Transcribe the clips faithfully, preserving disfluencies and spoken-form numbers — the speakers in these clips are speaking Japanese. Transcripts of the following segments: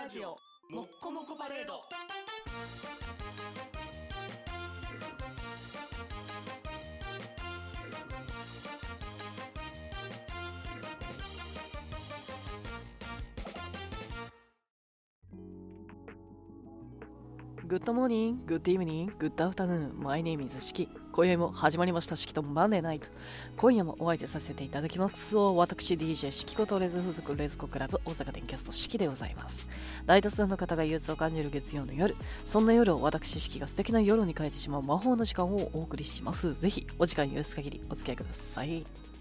ラジオもっこもこパレード。 グッドモーニング、グッドイブニング、グッドアフタヌーン、マイネームイズシキ。今宵も始まりましたシキとマンデーナイト。今夜もお相手させていただきます私 ディージェー シキことレズ風俗レズコクラブ大阪電キャストシキでございます。大多数の方が憂鬱を感じる月曜の夜、そんな夜を私シキが素敵な夜に変えてしまう魔法の時間をお送りします。ぜひお時間許す限りお付き合いください。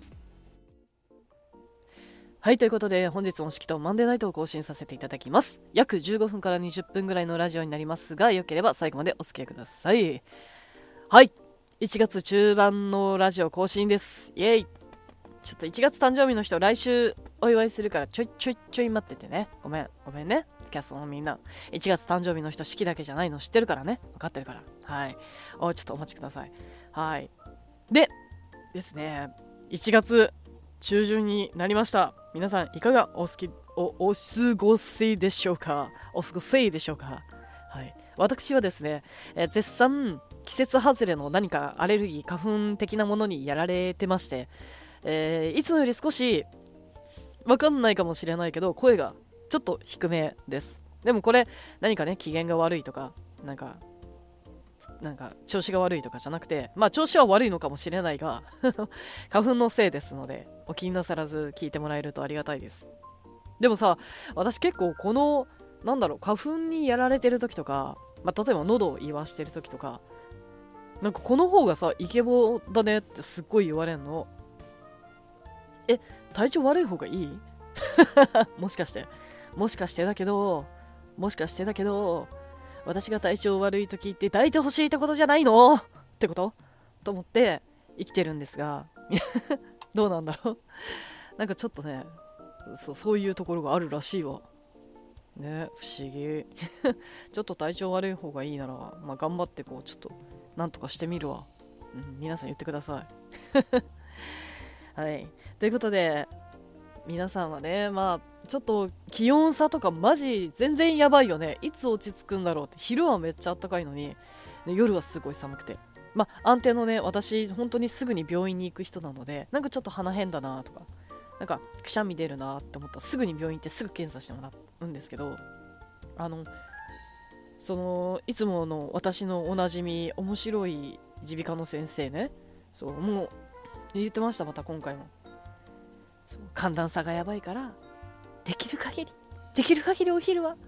はい、ということで本日もシキとマンデーナイトを更新させていただきます。約じゅうごふんからにじゅっぷんぐらいのラジオになりますが、よければ最後までお付き合いください。はい、いちがつ中盤のラジオ更新です。イエイ。ちょっといちがつ誕生日の人来週お祝いするからちょいちょいちょい待っててね。ごめんごめんねキャストのみんな。いちがつ誕生日の人シキだけじゃないの知ってるからね。分かってるから。はい、おちょっとお待ちください。はい、でですね、いちがつ中旬になりました。皆さんいかがお好き お, お過ごしでしょうか。お過ごしでしょうか。はい、私はですね、えー、絶賛季節外れの何かアレルギー花粉的なものにやられてまして、えー、いつもより少しわかんないかもしれないけど声がちょっと低めです。でもこれ何かね機嫌が悪いとかなんかなんか調子が悪いとかじゃなくて、まあ調子は悪いのかもしれないが花粉のせいですのでお気になさらず聞いてもらえるとありがたいです。でもさ、私結構このなんだろう花粉にやられてる時とか、まあ、例えば喉を言わしてる時とかなんかこの方がさイケボだねってすっごい言われんの。え、体調悪い方がいいもしかしてもしかしてだけどもしかしてだけど私が体調悪い時って抱いてほしいってことじゃないのってことと思って生きてるんですがどうなんだろうなんかちょっとね そ, そういうところがあるらしいわね。不思議ちょっと体調悪い方がいいなら、まあ、頑張ってこうちょっとなんとかしてみるわ、うん、皆さん言ってくださいはい、ということで皆さんはね、まあちょっと気温差とかマジ全然やばいよね。いつ落ち着くんだろうって。昼はめっちゃ暖かいのに、ね、夜はすごい寒くて、まあ安定のね、私本当にすぐに病院に行く人なので、なんかちょっと鼻変だなとかなんかくしゃみ出るなって思ったらすぐに病院行ってすぐ検査してもらうんですけど、あのそのいつもの私のおなじみ面白い耳鼻科の先生ね、そうもう言ってました。また今回もそう寒暖差がやばいからできる限りできる限りお昼は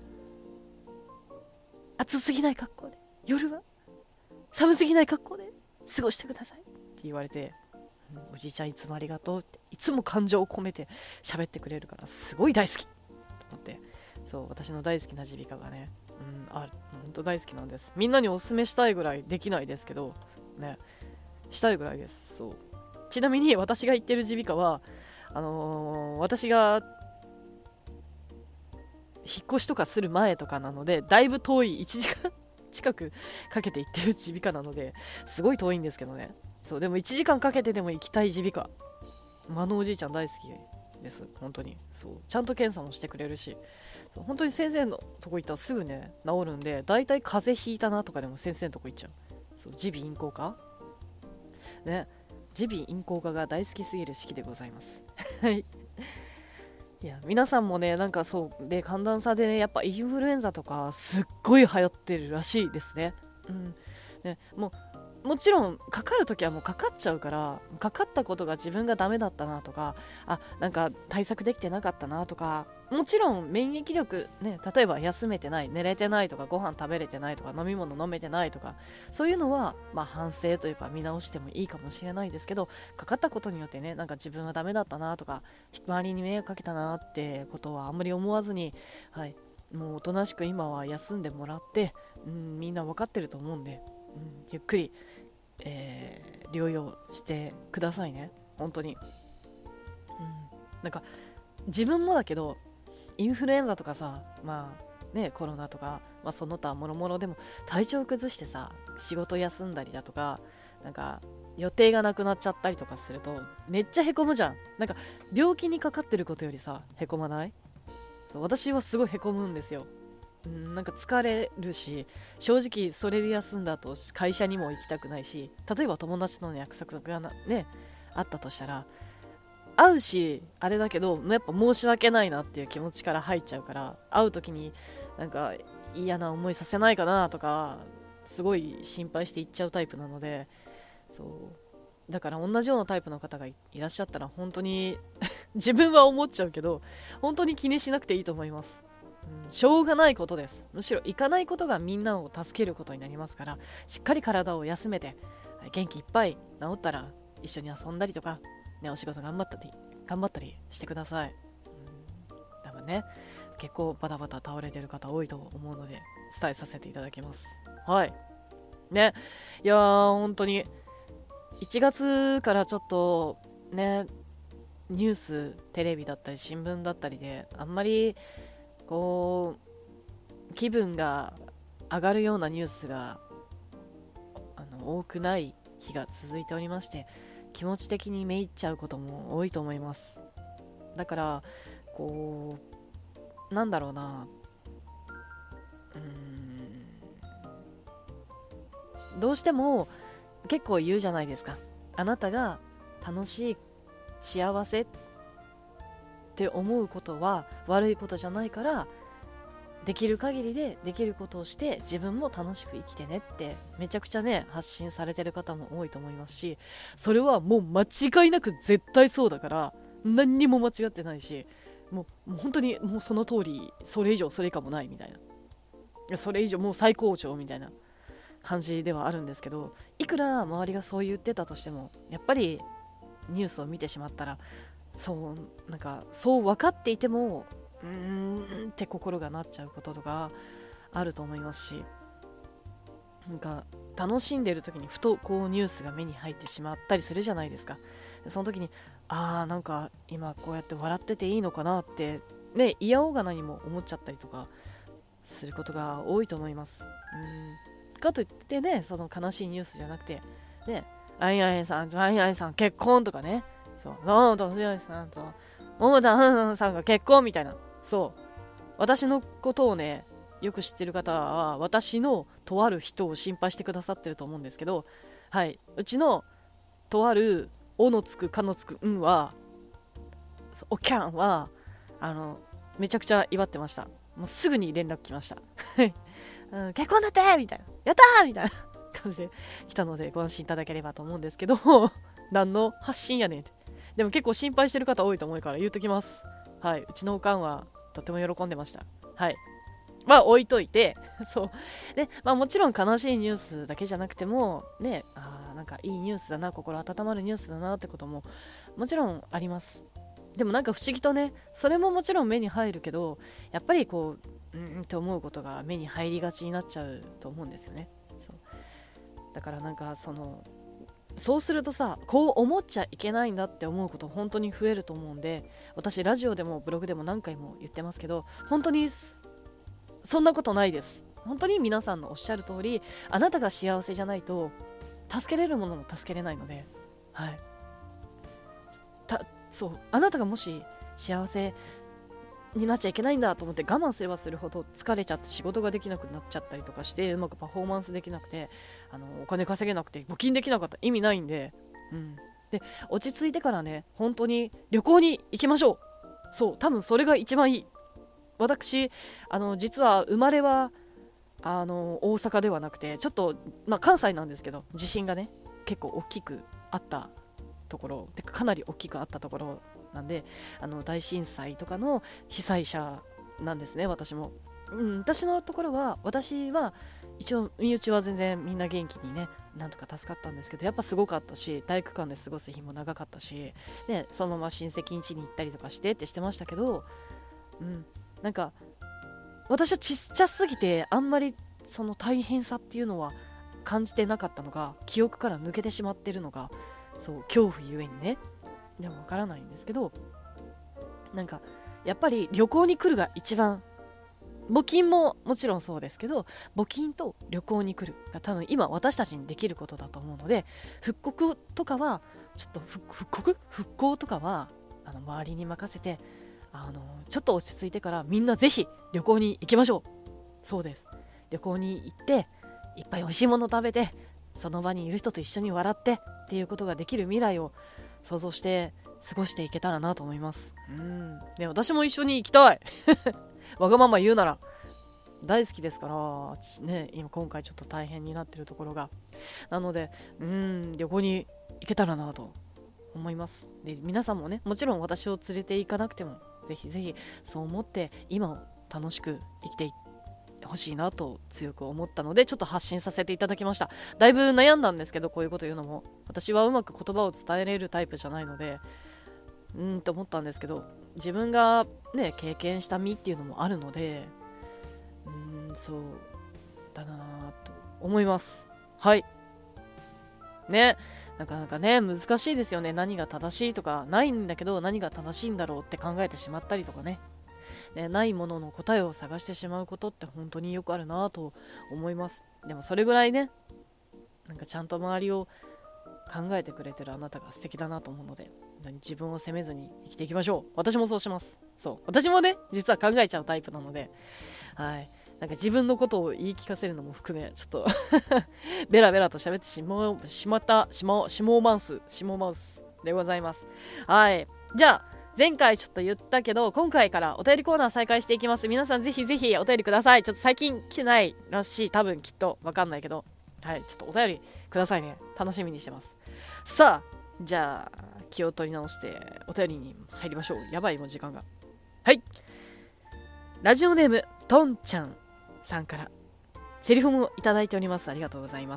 暑すぎない格好で、夜は寒すぎない格好で過ごしてくださいって言われて、おじいちゃんいつもありがとうって、いつも感情を込めて喋ってくれるからすごい大好きと思って、そう私の大好きな耳鼻科がね、うん、あ本当大好きなんです。みんなにおすすめしたいぐらいできないですけどね、したいぐらいです。そうちなみに私が行ってる耳鼻科はあのー、私が引っ越しとかする前とかなのでだいぶ遠いいちじかん近くかけて行ってる耳鼻科なのですごい遠いんですけどね。そうでもいちじかんかけてでも行きたい耳鼻科、あのおじいちゃん大好きです本当に。そうちゃんと検査もしてくれるし、そう本当に先生のとこ行ったらすぐね治るんで、だいたい風邪ひいたなとかでも先生のとこ行っちゃう。そう耳鼻咽喉科ね、耳鼻咽喉科が大好きすぎる式でございますはいいや皆さんもねなんかそうで寒暖差でねやっぱインフルエンザとかすっごい流行ってるらしいですね。うんね、もうもちろんかかるときはもうかかっちゃうから、かかったことが自分がダメだったなとか、あなんか対策できてなかったなとか、もちろん免疫力ね、例えば休めてない寝れてないとかご飯食べれてないとか飲み物飲めてないとか、そういうのはまあ反省というか見直してもいいかもしれないですけど、かかったことによってねなんか自分はダメだったなとか周りに迷惑かけたなってことはあんまり思わずに、はい、もうおとなしく今は休んでもらって、うん、みんな分かってると思うんで、うん、ゆっくり、えー、療養してくださいね本当に、うん、なんか自分もだけどインフルエンザとかさ、まあねコロナとか、まあ、その他もろもろでも体調崩してさ仕事休んだりだとかなんか予定がなくなっちゃったりとかするとめっちゃへこむじゃん。なんか病気にかかってることよりさへこまない？そう私はすごいへこむんですよ。 うん、なんか疲れるし、正直それで休んだ後会社にも行きたくないし、例えば友達との約束がなねあったとしたら、会うしあれだけどやっぱ申し訳ないなっていう気持ちから入っちゃうから、会う時になんか嫌な思いさせないかなとかすごい心配して行っちゃうタイプなので、そうだから同じようなタイプの方が い, いらっしゃったら本当に自分は思っちゃうけど本当に気にしなくていいと思います。うん、しょうがないことです。むしろ行かないことがみんなを助けることになりますから、しっかり体を休めて元気いっぱい治ったら一緒に遊んだりとか、ね、お仕事頑張ったり頑張ったりしてください。うん、多分ね結構バタバタ倒れてる方多いと思うので伝えさせていただきます。はいね。いやー本当にいちがつからちょっとねニューステレビだったり新聞だったりであんまりこう気分が上がるようなニュースがあの多くない日が続いておりまして、気持ち的にめいっちゃうことも多いと思います。だからこうなんだろうな、うーんどうしても結構言うじゃないですか。あなたが楽しい幸せって思うことは悪いことじゃないから、できる限りでできることをして自分も楽しく生きてねってめちゃくちゃね発信されてる方も多いと思いますし、それはもう間違いなく絶対そうだから何にも間違ってないし、もう、もう本当にもうその通り、それ以上それ以下もないみたいな、それ以上もう最高潮みたいな感じではあるんですけど、いくら周りがそう言ってたとしてもやっぱりニュースを見てしまったら、そうなんかそう分かっていてもうーんって心がなっちゃうこととかあると思いますし、なんか楽しんでいる時にふとこうニュースが目に入ってしまったりするじゃないですか。でその時にあーなんか今こうやって笑ってていいのかなってね、嫌おうが何も思っちゃったりとかすることが多いと思います。うんかといってね、その悲しいニュースじゃなくてね、あいあいさんとあいあいさん結婚とかね、そう野本剛さんと桃田さんが結婚みたいな、そう私のことをねよく知ってる方は私のとある人を心配してくださってると思うんですけど、はい、うちのとあるおのつくかのつくんはおきゃんはあのめちゃくちゃ祝ってました。もうすぐに連絡来ました、うん、結婚だってみたいな、やったーみたいな感じで来たのでご安心いただければと思うんですけど何の発信やねんって。でも結構心配してる方多いと思うから言っときます。はい、うちのおかんはとても喜んでました。はい、まあ置いといてそうで、まあ、もちろん悲しいニュースだけじゃなくてもね、あーなんかいいニュースだな、心温まるニュースだなってことももちろんあります。でもなんか不思議とね、それももちろん目に入るけど、やっぱりこううんって思うことが目に入りがちになっちゃうと思うんですよね。そうだからなんかそのそうするとさ、こう思っちゃいけないんだって思うこと本当に増えると思うんで、私ラジオでもブログでも何回も言ってますけど、本当にそんなことないです。本当に皆さんのおっしゃる通り、あなたが幸せじゃないと助けれるものも助けれないので、はいたそうあなたがもし幸せになっちゃいけないんだと思って我慢すればするほど疲れちゃって仕事ができなくなっちゃったりとかして、うまくパフォーマンスできなくて、あのお金稼げなくて募金できなかったら意味ないんで、うん、で落ち着いてからね本当に旅行に行きましょう。そう多分それが一番いい。私あの実は生まれはあの大阪ではなくてちょっと、まあ、関西なんですけど、地震がね結構大きくあったところで、かなり大きくあったところなんで、あの大震災とかの被災者なんですね私も、うん、私のところは私は一応身内は全然みんな元気にねなんとか助かったんですけど、やっぱすごかったし体育館で過ごす日も長かったし、ね、そのまま親戚ん家に行ったりとかしてってしてましたけど、うん、なんか私はちっちゃすぎてあんまりその大変さっていうのは感じてなかったのが記憶から抜けてしまってるのが、そう恐怖ゆえにね、でもわからないんですけど、なんかやっぱり旅行に来るが一番、募金ももちろんそうですけど募金と旅行に来るが多分今私たちにできることだと思うので、復刻とかはちょっと復刻復興とかはあの周りに任せて、あのちょっと落ち着いてからみんなぜひ旅行に行きましょう。 そうです。旅行に行っていっぱい美味しいもの食べて、その場にいる人と一緒に笑ってっていうことができる未来を想像して過ごしていけたらなと思います。うん。で、私も一緒に行きたいわがまま言うなら。大好きですからね。今今回ちょっと大変になってるところが、なのでうーん旅行に行けたらなと思います。で、皆さんもね、もちろん私を連れて行かなくてもぜひぜひそう思って今を楽しく生きていってほしいなと強く思ったので、ちょっと発信させていただきました。だいぶ悩んだんですけど、こういうこと言うのも私はうまく言葉を伝えれるタイプじゃないので、うーんと思ったんですけど、自分がね経験した身っていうのもあるので、うーんそうだなと思います。はいね。なかなかね難しいですよね。何が正しいとかないんだけど、何が正しいんだろうって考えてしまったりとかね。ね、ないものの答えを探してしまうことって本当によくあるなと思います。でもそれぐらいね、なんかちゃんと周りを考えてくれてるあなたが素敵だなと思うので、自分を責めずに生きていきましょう。私もそうします。そう、私もね実は考えちゃうタイプなので、はい、なんか自分のことを言い聞かせるのも含めちょっとベラベラと喋ってしまうしまったしましもマウスしもマウスでございます。はい、じゃあ前回ちょっと言ったけど、今回からお便りコーナー再開していきます。皆さんぜひぜひお便りください。ちょっと最近来てないらしい、多分きっとわかんないけど、はい、ちょっとお便りくださいね。楽しみにしてます。さあ、じゃあ気を取り直してお便りに入りましょう。やばい、もう時間が。はい、ラジオネームとんちゃんさんからセリフもいただいております。ありがとうございます。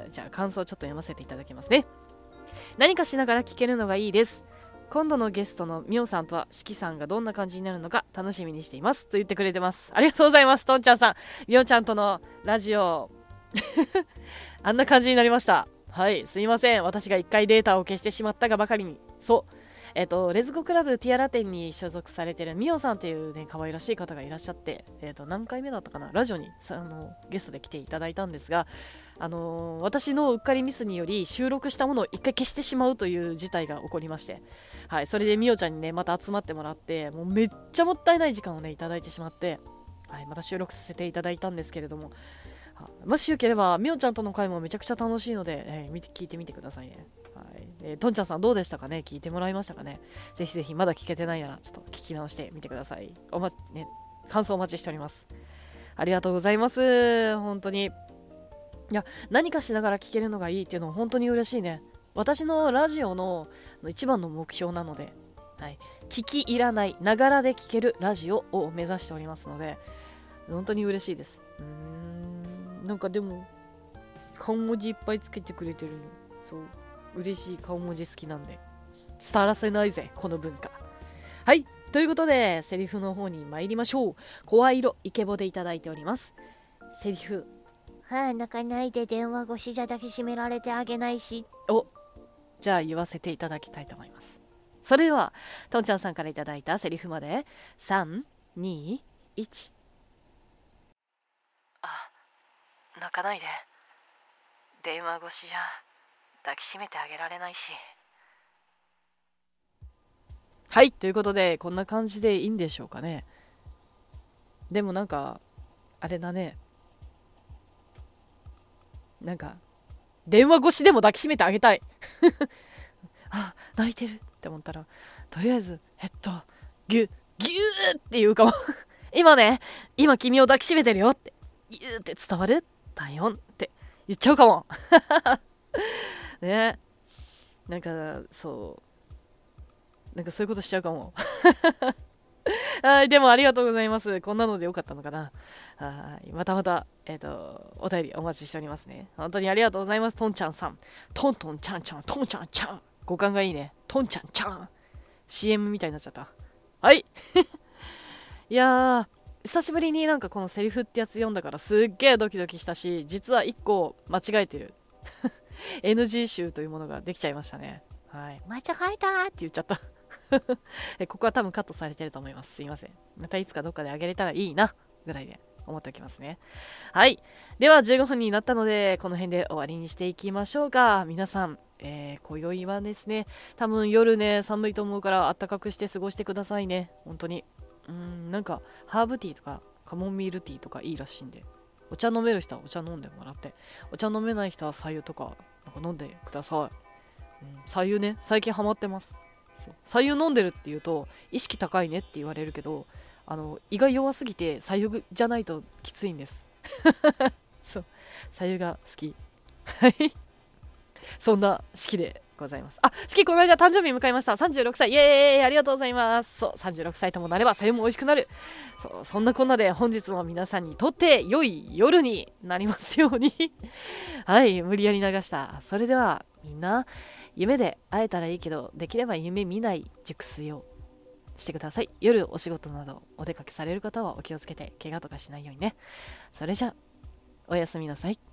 じゃあ感想ちょっと読ませていただきますね。何かしながら聞けるのがいいです。今度のゲストのみおさんとはしきさんがどんな感じになるのか楽しみにしていますと言ってくれてます。ありがとうございます。とんちゃんさん、みおちゃんとのラジオあんな感じになりました。はい、すいません。私が一回データを消してしまったがばかりに。そうえっ、とレズコクラブティアラ店に所属されてるみおさんっていうね可愛らしい方がいらっしゃって、えっ、と何回目だったかな、ラジオにあのゲストで来ていただいたんですが、あのー、私のうっかりミスにより収録したものを一回消してしまうという事態が起こりまして、はい、それでみおちゃんにねまた集まってもらって、もうめっちゃもったいない時間をねいただいてしまって、はい、また収録させていただいたんですけれども、もしよければみおちゃんとの回もめちゃくちゃ楽しいので、えー、見て聞いてみてくださいね。はい、えー、とんちゃんさんどうでしたかね。聞いてもらいましたかね。ぜひぜひまだ聞けてないならちょっと聞き直してみてください。おま、ね、感想お待ちしております。ありがとうございます。本当にいや、何かしながら聞けるのがいいっていうのは本当に嬉しいね。私のラジオの一番の目標なので、はい、聞き入らないながらで聞けるラジオを目指しておりますので、本当に嬉しいです。うーん、なんかでも顔文字いっぱいつけてくれてるの、そう嬉しい。顔文字好きなんで伝わらせないぜこの文化。はい、ということでセリフの方に参りましょう。声色イケボでいただいております。セリフ、 はあ、泣かないで、電話越しじゃ抱きしめられてあげないし。 お、じゃあ言わせていただきたいと思います。それではとんちゃんさんからいただいたセリフまでさん、に、いち。あ、泣かないで、電話越しじゃ抱きしめてあげられないし。はい、ということでこんな感じでいいんでしょうかね。でもなんかあれだね、なんか電話越しでも抱きしめてあげたいあ、泣いてるって思ったらとりあえずえっとギュギューっていうかも今ね、今君を抱きしめてるよってギューって伝わる体温って言っちゃうかもね、なんかそうなんかそういうことしちゃうかもはい、でもありがとうございます。こんなのでよかったのかな。はい、またまた、えっ、ー、と、お便りお待ちしておりますね。本当にありがとうございます。とんちゃんさん。トントンちゃんちゃん、トンちゃんちゃん。五感がいいね。トンちゃんちゃん。シーエム みたいになっちゃった。はい。いやー、久しぶりになんかこのセリフってやつ読んだからすっげードキドキしたし、実はいっこ間違えてる。エヌジー 集というものができちゃいましたね。はい。間違えたーって言っちゃった。ここは多分カットされてると思います。すいません。またいつかどっかであげれたらいいなぐらいで思っておきますね。はい、ではじゅうごふんになったのでこの辺で終わりにしていきましょうか。皆さん、えー、今宵はですね、多分夜ね寒いと思うからあったかくして過ごしてくださいね。本当にうーん、なんかハーブティーとかカモミールティーとかいいらしいんで、お茶飲める人はお茶飲んでもらって、お茶飲めない人は白湯とかなんか飲んでください。うん、白湯ね、最近ハマってます。そう、白湯飲んでるっていうと意識高いねって言われるけど、あの胃が弱すぎて白湯じゃないときついんですそう、白湯が好きはいそんな式でございます。あ、式この間誕生日迎えました。さんじゅうろくさい、イエーイ、ありがとうございます。そう、さんじゅうろくさいともなれば白湯も美味しくなる。そう、そんなこんなで本日も皆さんにとって良い夜になりますようにはい、無理やり流した。それではみんな夢で会えたらいいけど、できれば夢見ない熟睡をしてください。夜お仕事などお出かけされる方はお気をつけて、怪我とかしないようにね。それじゃおやすみなさい。